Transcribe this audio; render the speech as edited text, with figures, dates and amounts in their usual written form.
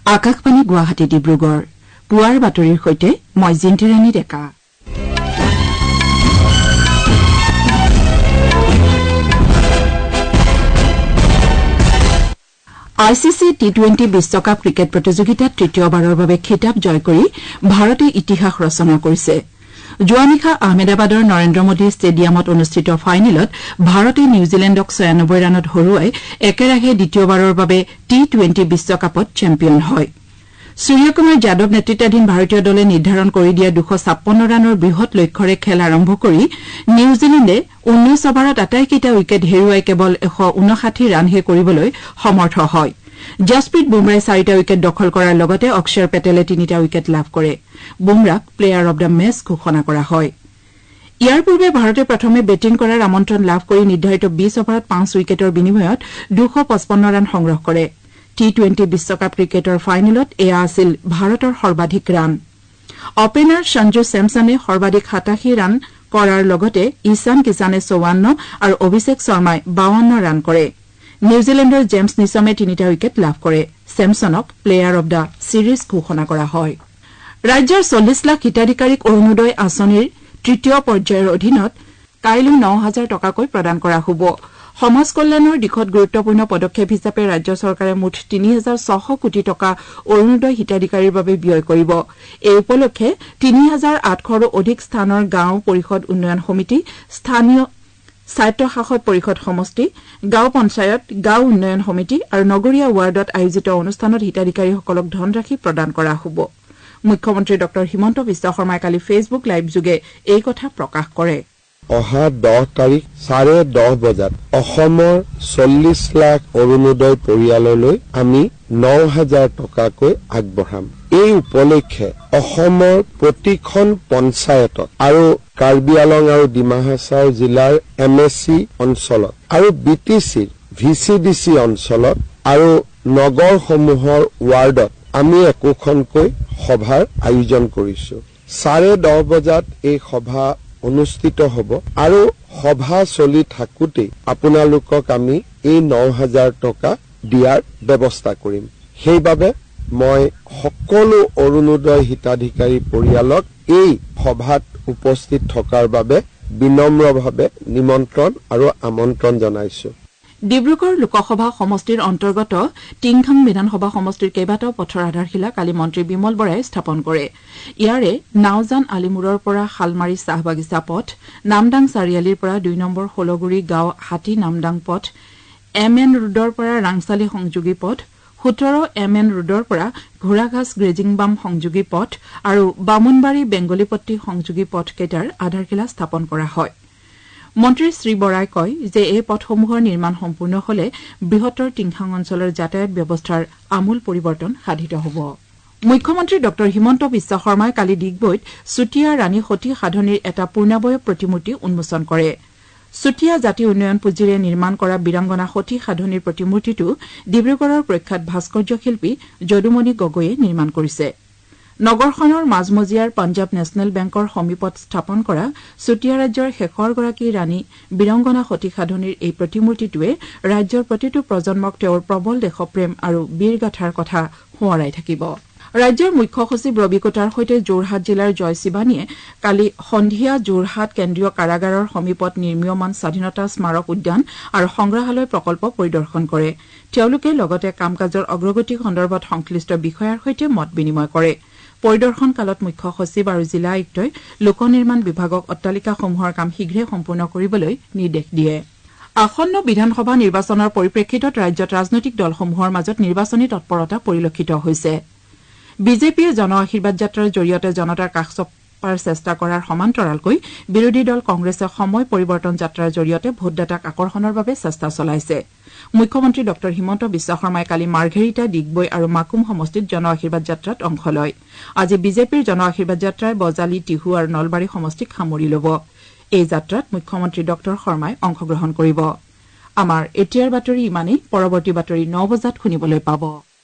আকাশবাণী গুৱাহাটী ডিব্ৰুগড় পুৱাৰ বাতৰিৰ সৈতে মই জিন্তিৰাণী ডেকা। ICC T20 বিশ্বকাপ ক্ৰিকেট প্ৰতিযোগিতাত তৃতীয়বাৰৰ বাবে খিতাপ জয় কৰি ভাৰতে ইতিহাস ৰচনা কৰিছে। যোৱা নিশা আহমেদাবাদৰ নৰেন্দ্ৰ মোদী ষ্টেডিয়ামত অনুষ্ঠিত ফাইনেলত ভাৰতে নিউজিলেণ্ডক ৯৬ ৰানত হৰুৱাই একেৰাহে দ্বিতীয়বাৰৰ বাবে T20 বিশ্বকাপত চেম্পিয়ন হয়। সূৰ্যকুমাৰ যাদৱ নেতৃত্বাধীন ভাৰতীয় দলে নিৰ্ধাৰণ কৰি দিয়া ২৫৬ ৰানৰ বৃহৎ লক্ষ্যৰে খেল আৰম্ভ কৰি নিউজিলেণ্ডে ১৯ অভাৰত আটাইকেইটা উইকেট হেৰুৱাই কেৱল ১৫৯ ৰানহে কৰিবলৈ সমৰ্থ হয়। জাছপ্ৰীত বুমৰাই ৪টা উইকেট দখল কৰাৰ লগতে অক্ষৰ পেটেলে ৩টা উইকেট লাভ কৰে। বুমৰাক প্লেয়াৰ অব দ্য মেচ ঘোষণা কৰা হয়। ইয়াৰ পূৰ্বে ভাৰতে প্ৰথমে বেটিং কৰাৰ আমন্ত্ৰণ লাভ কৰি নিৰ্ধাৰিত ২০ অভাৰত ৫ উইকেটৰ বিনিময়ত ২৫৫ ৰান সংগ্ৰহ কৰে। T20 বিশ্বকাপ ক্ৰিকেটৰ ফাইনেলত এয়া আছিল ভাৰতৰ সৰ্বাধিক ৰান। অপেনাৰ সঞ্জু ছেমছনে সৰ্বাধিক ৮৭ ৰান কৰাৰ লগতে ঈশান কিষানে ৫৪ আৰু অভিষেক শৰ্মাই ৫২ ৰান কৰে। নিউজিলেণ্ডৰ জেমছ নিছমে ৩টা উইকেট লাভ কৰে। ছেমছনক প্লেয়াৰ অব দ্য ছিৰিজ ঘোষণা কৰা হয়। ৰাজ্যৰ ৪০ লাখ হিতাধিকাৰীক অৰুণোদয় আঁচনিৰ তৃতীয় পৰ্যায়ৰ অধীনত কাইলৈ ৯,০০০ টকাকৈ প্ৰদান কৰা হ'ব। সমাজ কল্যাণৰ দিশত গুৰুত্বপূৰ্ণ পদক্ষেপ হিচাপে ৰাজ্য চৰকাৰে মুঠ ৩,৬০০ কোটি টকা অৰুণোদয় হিতাধিকাৰীৰ বাবে ব্যয় কৰিব। এই উপলক্ষে ৩,৮০০ৰো অধিক স্থানৰ গাঁও পৰিষদ উন্নয়ন সমিতি, স্থানীয় স্বায়ত্তশাসিত পৰিষদ সমষ্টি, গাঁও পঞ্চায়ত, গাঁও উন্নয়ন সমিতি আৰু নগৰীয়া ৱাৰ্ডত আয়োজিত অনুষ্ঠানত হিতাধিকাৰীসকলক ধনৰাশি প্ৰদান কৰা হ'ব। মুখ্যমন্ত্ৰী ড হিমন্ত বিশ্ব শৰ্মাই কালি ফেচবুক লাইভযোগে এই কথা প্ৰকাশ কৰে। অহা 10 তাৰিখ 10:30 বজাত অসমৰ ৪০ লাখ অৰুণোদয় পৰিয়াললৈ আমি ৯,০০০ টকাকৈ আগবঢ়াম। এই উপলক্ষে অসমৰ প্ৰতিখন পঞ্চায়তত আৰু কাৰ্বি আলং আৰু ডিমা হাছাও জিলাৰ MSC অঞ্চলত আৰু BTCৰ VCDC অঞ্চলত আৰু নগৰসমূহৰ ৱাৰ্ডত আমি একোখনকৈ সভাৰ আয়োজন কৰিছো। 10:30 বজাত এই সভা অনুষ্ঠিত হ'ব আৰু সভা চলি থাকোতে আপোনালোকক আমি এই ৯,০০০ টকা দিয়াৰ ব্যৱস্থা কৰিম। সেইবাবে মই সকলো অৰুণোদয় হিতাধিকাৰী পৰিয়ালক এই সভাত উপস্থিত থকাৰ বাবে বিনম্ৰভাৱে নিমন্ত্ৰণ আৰু আমন্ত্ৰণ জনাইছো। ডিব্ৰুগড় লোকসভা সমষ্টিৰ অন্তৰ্গত টিংখাং বিধানসভা সমষ্টিৰ কেইবাটাও পথৰ আধাৰশিলা কালি মন্ত্ৰী বিমল বৰাই স্থাপন কৰে। ইয়াৰে নাওজান আলিমূৰৰ পৰা শালমাৰী চাহবাগিচা পথ, নামদাং চাৰিআলিৰ পৰা ২ নম্বৰ ষোলগুৰি গাঁও হাতী নামদাং পথ, MN ৰোডৰ পৰা ৰাংচালি সংযোগী পথ, ১৭ MN ৰোডৰ পৰা ঘোঁৰাঘাছ গ্ৰেজিংবাম সংযোগী পথ আৰু বামুণবাৰী বেংগলীপট্টি সংযোগী পথকেইটাৰ আধাৰশিলা স্থাপন কৰা হয়। মন্ত্ৰী শ্ৰী বৰাই কয় যে এই পথসমূহৰ নিৰ্মাণ সম্পূৰ্ণ হলে বৃহত্তৰ টিংখাং অঞ্চলৰ যাতায়াত ব্যৱস্থাৰ আমূল পৰিৱৰ্তন সাধিত হ'ব। মুখ্যমন্ত্ৰী ড হিমন্ত বিশ্ব শৰ্মাই কালি ডিগবৈত চুতীয়া ৰাণী সতী সাধনীৰ এটা পূৰ্ণাবয়ব প্ৰতিমূৰ্তি উন্মোচন কৰে। চুতীয়া জাতি উন্নয়ন পুঁজিৰে নিৰ্মাণ কৰা বীৰাংগনা সতী সাধনীৰ প্ৰতিমূৰ্তিটো ডিব্ৰুগড়ৰ প্ৰখ্যাত ভাস্কৰ্য শিল্পী যদুমণি গগৈয়ে নিৰ্মাণ কৰিছে। নগৰখনৰ মাজমজিয়াৰ পঞ্জাৱ নেচনেল বেংকৰ সমীপত স্থাপন কৰা চুতীয়া ৰাজ্যৰ শেষৰগৰাকী ৰাণী বীৰংগনা সতী সাধনীৰ এই প্ৰতিমূৰ্তিটোৱে ৰাজ্যৰ প্ৰতিটো প্ৰজন্মক তেওঁৰ প্ৰবল দেশপ্ৰেম আৰু বীৰগাথাৰ কথা সোঁৱৰাই থাকিব। ৰাজ্যৰ মুখ্য সচিব ৰবি কোটাৰ সৈতে যোৰহাট জিলাৰ জয় শিৱানীয়ে কালি সন্ধিয়া যোৰহাট কেন্দ্ৰীয় কাৰাগাৰৰ সমীপত নিৰ্মীয়মান স্বাধীনতা স্মাৰক উদ্যান আৰু সংগ্ৰহালয় প্ৰকল্প পৰিদৰ্শন কৰে। তেওঁলোকে লগতে কাম কাজৰ অগ্ৰগতি সন্দৰ্ভত সংশ্লিষ্ট বিষয়াৰ সৈতে মত বিনিময় কৰে। পৰিদৰ্শন কালত মুখ্য সচিব আৰু জিলা আয়ুক্তই লোক নিৰ্মাণ বিভাগক অট্টালিকাসমূহৰ কাম শীঘ্ৰে সম্পূৰ্ণ কৰিবলৈ নিৰ্দেশ দিয়ে। আসন্ন বিধানসভা নিৰ্বাচনৰ পৰিপ্ৰেক্ষিতত ৰাজ্যত ৰাজনৈতিক দলসমূহৰ মাজত নিৰ্বাচনী তৎপৰতা পৰিলক্ষিত হৈছে। বিজেপিয়ে জন আশীৰ্বাদ যাত্ৰাৰ জৰিয়তে জনতাৰ কাষ চপাৰ চেষ্টা কৰাৰ সমান্তৰালকৈ বিৰোধী দল কংগ্ৰেছে সময় পৰিৱৰ্তন যাত্ৰাৰ জৰিয়তে ভোটদাতাক আকৰ্ষণৰ বাবে চেষ্টা চলাইছে। মুখ্যমন্ত্ৰী ড হিমন্ত বিশ্ব শৰ্মাই কালি মাৰ্ঘেৰিটা, ডিগবৈ আৰু মাকুম সমষ্টিত জন আশীৰ্বাদ যাত্ৰাত অংশ লয়। আজি বিজেপিৰ জন আশীৰ্বাদ যাত্ৰাই বজালী, টিহু আৰু নলবাৰী সমষ্টিক সামৰি ল'ব। এই যাত্ৰাত মুখ্যমন্ত্ৰী ড শৰ্মাই অংশগ্ৰহণ কৰিব। আমাৰ এতিয়াৰ বাতৰি ইমানেই। পৰৱৰ্তী বাতৰি ৯ বজাত শুনিবলৈ পাব।